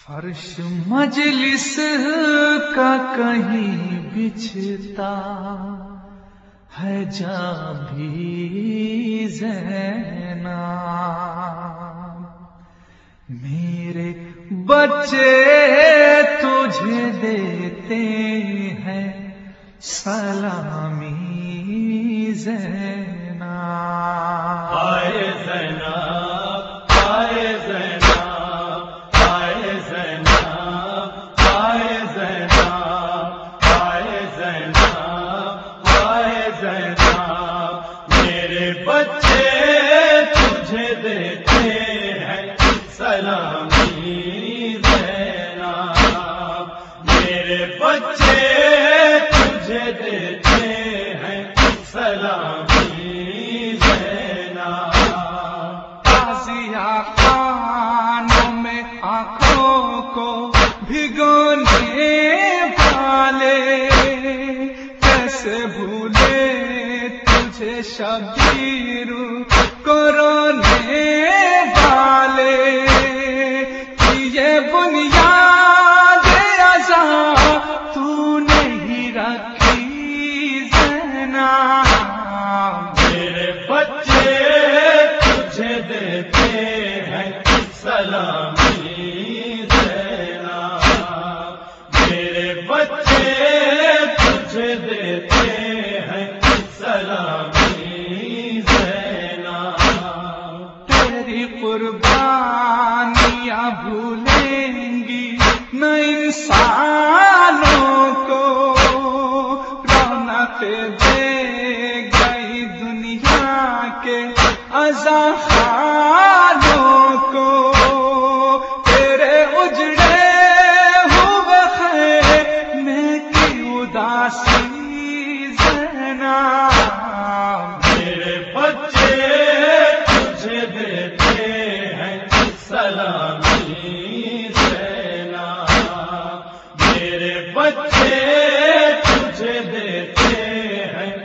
فرش مجلس کا کہیں بچھتا ہے جا بھی زینب، میرے بچے تجھے دیتے ہیں سلامی زینب۔ آئے زینب، آئے زینب، آئے زینب، آئے زینب، آئے زینب، آئے زینب، میرے بچے تجھے دیتے ہیں سلامی زینب، میرے بچے تجھے دیتے ہیں سلامی زینب۔ تازیہ خانوں میں آنکھوں کو بھگونے والے، کیسے بھولے تجھے شبیر کو رونے والے، یہ بنیاد ازاں تو نہیں رکھی زینب، میرے بچے تجھے دیتے ہیں سلامی زینب، میرے بچے تجھے دیتے ہیں سلامی زینب۔ تیری قربانیاں بھولیں گی نہ انسانوں کو، رونق دے گئی دنیا کے اذخانوں کو، تیرے اجڑے ہوئے خیمے کی اداسی زینب، میرے بچے تجھے دیتے ہیں سلامی زینب، میرے بچے تجھے دیتے ہیں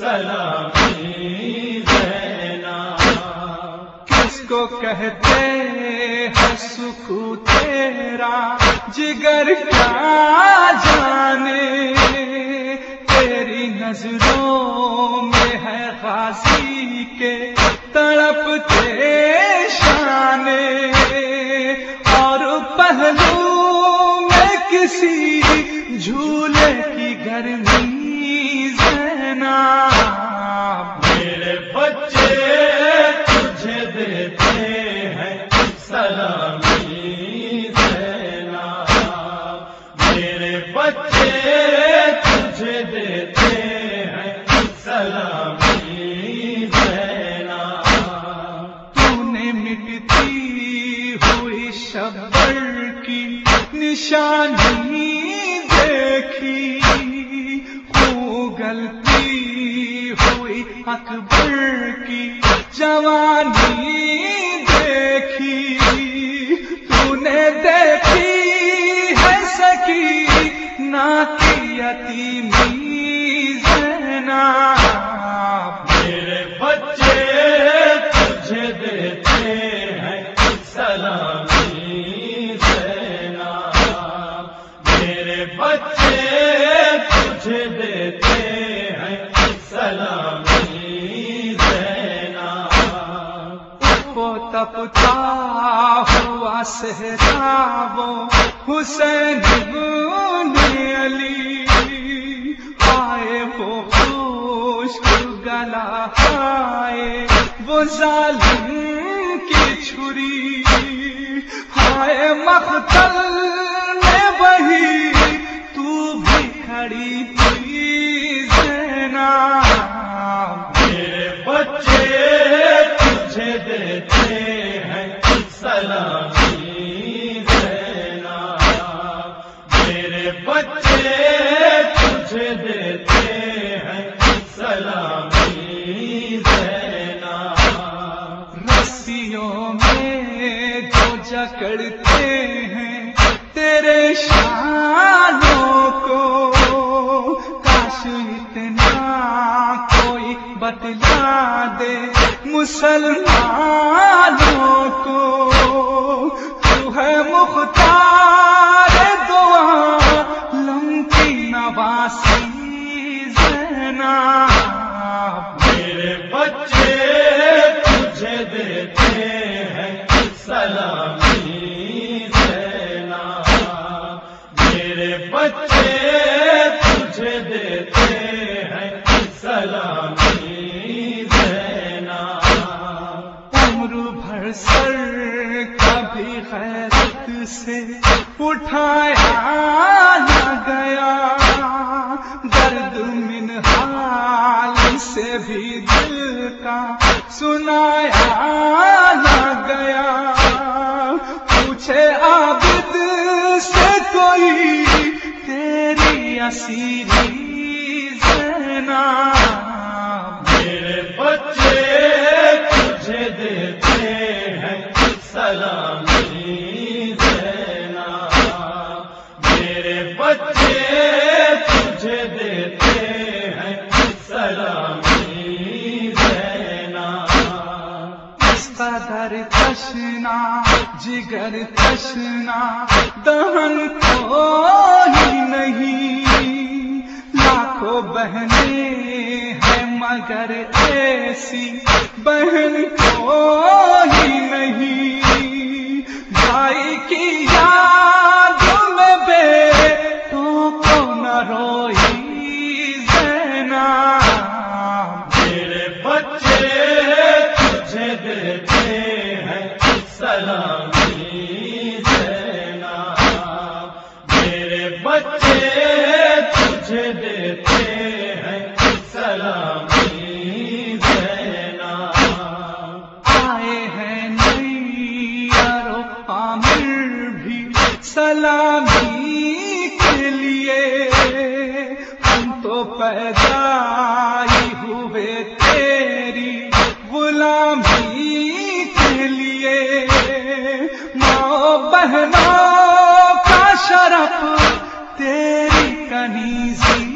سلامی زینب۔ کس کو کہتے ہیں سکوت تیرا جگر کیا جانے، تیری نظروں میں ہے غازی کے تڑپتے شانے، اور پہلو میں کسی جھولے کی گرمی زینب، میرے بچے تجھے دیتے ہیں سلامی زینب، میرے بچے تجھے دیتے ہیں سلامی زینب۔ تو نے مٹتی ہوئی شبر کی نشانی دیکھی، گلتی ہوئی اکبر کی جوانی دیکھی، تو نے دیکھی ہے سکینہ کی یتیمی زینب، میرے بچے تجھے دیتے ہیں سلامی زینب، میرے بچے تجھے دیتے ہیں سلامی زینب۔ وہ تپتا ہوا صحرا حسین بن علی، آئے وہ خشک گلا، آئے وہ ظالم کی چھری، آئے مقتل میں وہی تو بھی کھڑی تھی زینب، میرے بچے تجھے دیتے ہیں سلامی زینب، میرے بچے تجھے دیتے ہیں سلامی زینب۔ رسیوں میں جو جکڑتے ہیں تیرے شانوں کو، کاش اتنا کوئی بتلا دے مسلمانوں کو، تو ہے مختار سلامی زینب، میرے بچے تجھے دیتے ہیں سلامی زینب، عمر بھر سر کبھی غیرت سے اٹھایا نہ گیا، درد منحال سے بھی دل کا سنایا نہ گیا، پوچھے عابد سے کوئی تیری اسیری زینب، میرے بچے تجھے دیتے ہیں سلامی زینب، میرے بچے تجھے دیتے ہیں سلامی زینب، اس قدر تشنا جگر تشنا دہن کوئی نہیں، لاکھوں بہنیں ہیں مگر ایسی بہن کوئی نہیں، بھائی کی یاد میں بیٹوں کو نہ روئی زینب، میرے بچے تجھے دیتے ہیں سلامی زینب، میرے بچے تجھے دیتے ہیں سلامی زینب، آئے ہیں نیر و عامر بھی سلامی کے لیے، ہم تو پیدا ہی ہوئے تیری غلامی کے لیے، ماں بہنوں کا شرف تیری کنیزی